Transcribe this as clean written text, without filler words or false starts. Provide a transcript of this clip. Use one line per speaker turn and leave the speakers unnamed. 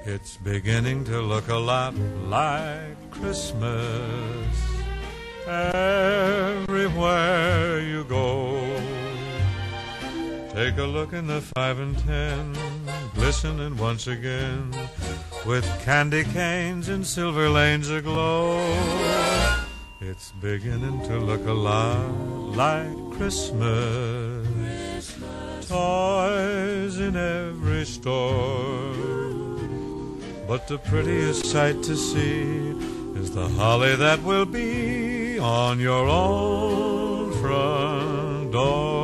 It's beginning to look a lot like Christmas everywhere you go. Take a look in the 5 and 10, glistening once again, with candy canes and silver lanes aglow. It's beginning to look a lot like Christmas. Toys in every store, but the prettiest sight to see is the holly that will be on your own front door.